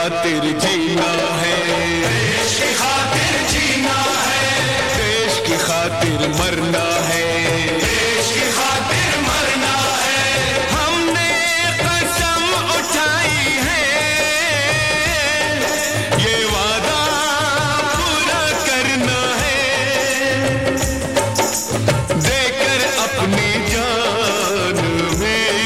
खातिर जीना है, देश की खातिर जीना है, देश की खातिर मरना है, देश की खातिर मरना है। हमने कसम उठाई है, ये वादा पूरा करना है, देकर अपनी जान में।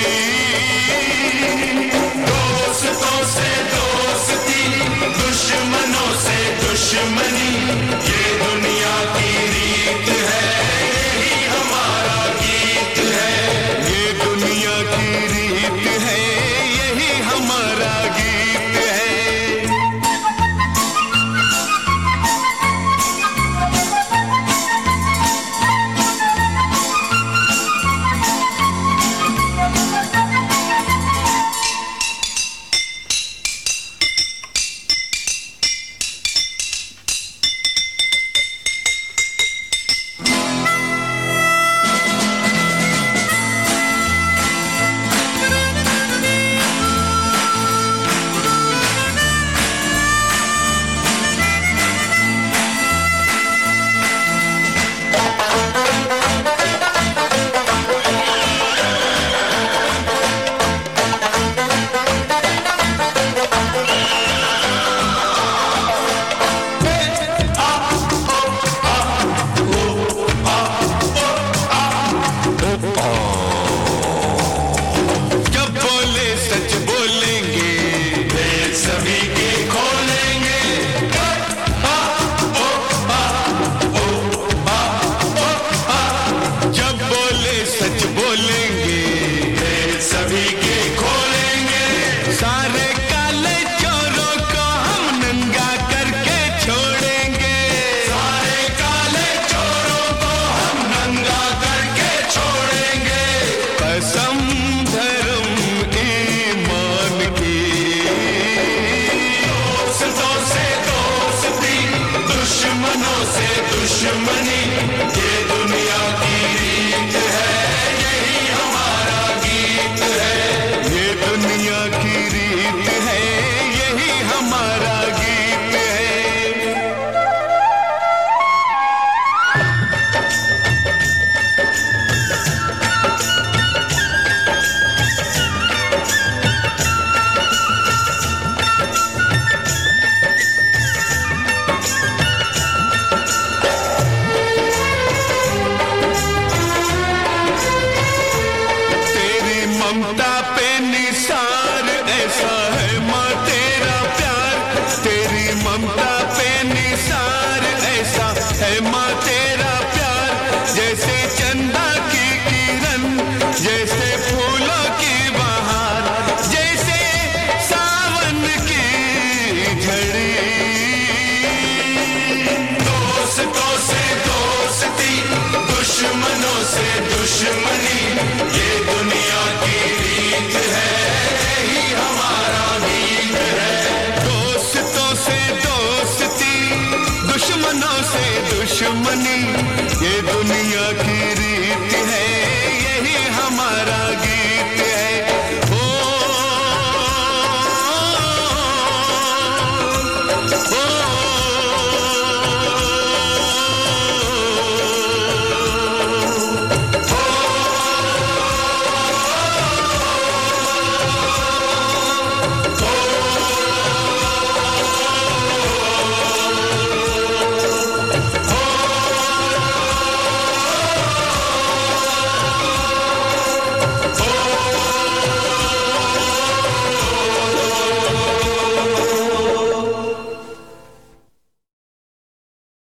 दोस्तों से दोस्ती, दुश्मनों से दुश्मनी, ये दुनिया की रीत है, यही हमारा गीत है। ये दुनिया की रीत है, यही हमारा गीत है। जब बोले सच बोलेंगे, दिल सभी के खोलेंगे। जब बोले सच बोलेंगे, दिल सभी के खोलेंगे। सारे काले चोरों को हम नंगा करके छोड़ेंगे। सारे काले चोरों को हम नंगा करके छोड़ेंगे। कसम धर्म ईमान की, दोस्तों से दोस्ती, दुश्मनों से दुश्मनी, ये दुनिया की रीत है, यही हमारा गीत है। ये दुनिया की रीत है, यही हमारा गीत है। तेरी ममता पे निसार ऐसा है माँ तेरा प्यार, तेरी ममता पे निसार ऐसा है माँ तेरा प्यार। जैसे चंदा की किरण, जैसे फूलों की बहार, जैसे सावन की झड़ी। दोस्तों से दोस्ती, दुश्मनों से दुश्मनी, ये दुनिया की रीत है, यही हमारा गीत है। दोस्तों से दोस्ती, दुश्मनों से दुश्मनी, ये दुनिया की रीत